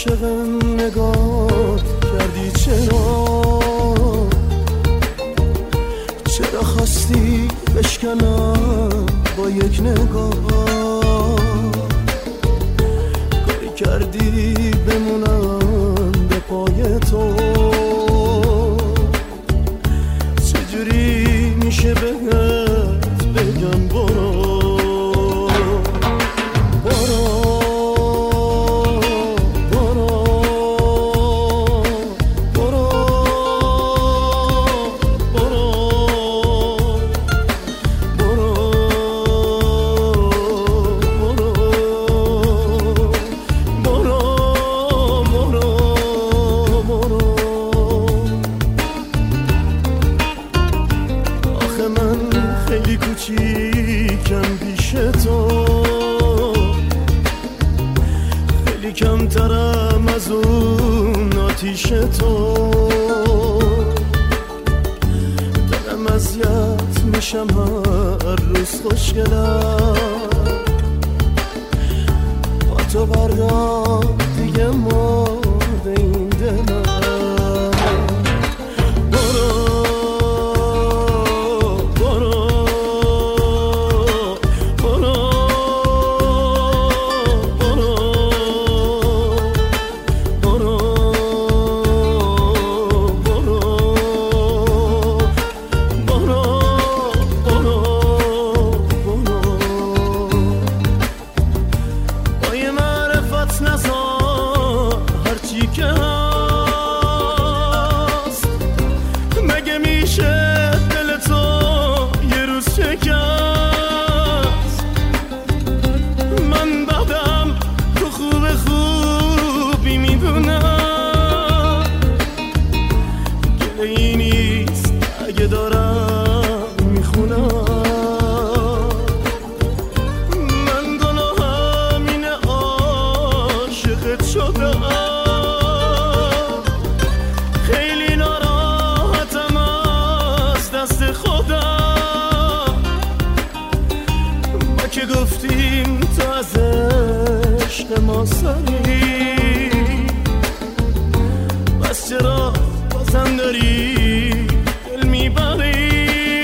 عاشق نگاه کردی، چرا خواستی بشکنم با یک نگاه، کاری کردی بمونم به پای تو، چجوری میشه بهت بگم برو کوچیکم پیش تو، خیلی کمترم از اون آتیش تو، دارم اذیت میشم هر روز خوشگلم، با تو بردار دیگه مرده این دلم. خیلی ناراحتم از دست خودم، ما که گفتیم تو از عشق ما سری، بس چرا بازم داری دل میبری؟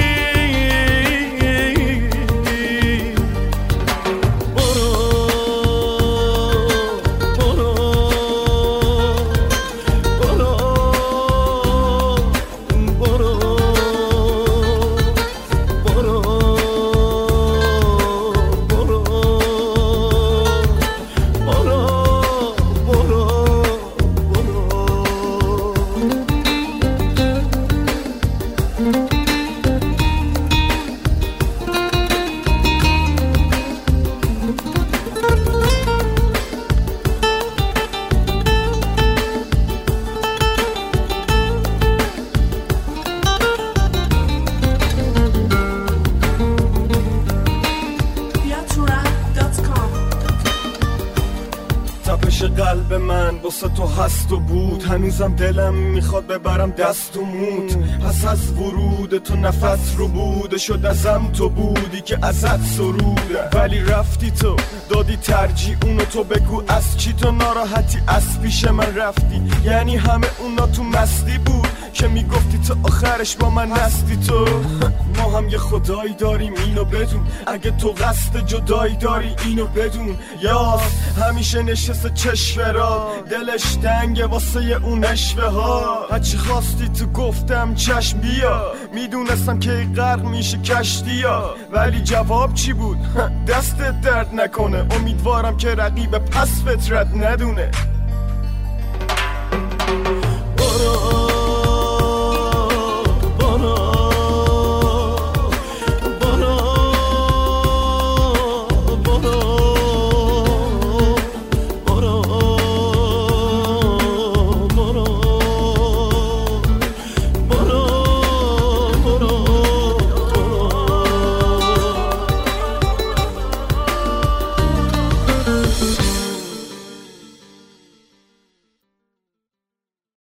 تپش قلب من واسه تو هست و بود، هنوزم دلم میخواد ببرم دست و موت، پس از ورود تو نفس رو بوده شد ازم، تو بودی که ازت سروده، ولی رفتی تو دادی ترجیح اونو، تو بگو از چی تو ناراحتی از پیش من رفتی، یعنی همه اونا تو مستی بود که میگفتی تو آخرش با من نستی تو. ما هم یه خدایی داریم اینو بدون، اگه تو قصد جدایی داری اینو بدون، یاس همیشه نشسته چشورا دلش تنگه واسه اون اشوه ها، هرچی خواستی تو گفتم چشم بیا، میدونستم که غرق میشه کشتی ها، ولی جواب چی بود؟ دستت درد نکنه، امیدوارم که رقیب پس فطرت ندونه.